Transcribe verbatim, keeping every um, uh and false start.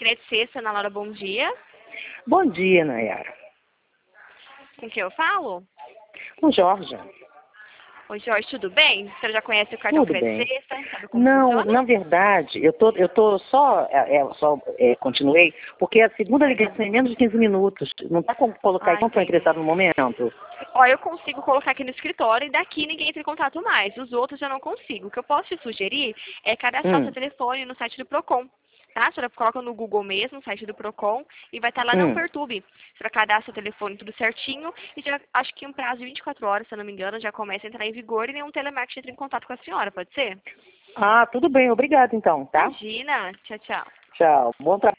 Crédito Sexta, Ana Laura, bom dia. Bom dia, Nayara. Com quem eu falo? Com Jorge. Oi, Jorge, tudo bem? Você já conhece o cartão Tudo Crédito bem. Sexta? Sabe como Não, funciona? na verdade, eu tô, eu tô só, é, é, só é, continuei, porque a segunda ligação é em menos de quinze minutos. Não está como colocar aí, Ah, não estou entendi. interessado no momento. Ó, eu consigo colocar aqui no escritório e daqui ninguém entra em contato mais. Os outros eu não consigo. O que eu posso te sugerir é cadastrar o seu Hum, telefone no site do Procon. Tá? A senhora coloca no Google mesmo, no site do Procon, e vai estar lá não hum. perturbe. A senhora cadastra o telefone tudo certinho e já acho que em um prazo de vinte e quatro horas, se eu não me engano, já começa a entrar em vigor e nenhum telemarketing entra em contato com a senhora, pode ser? Ah, tudo bem, obrigado então, tá? Imagina. Tchau, tchau. Tchau, bom trabalho.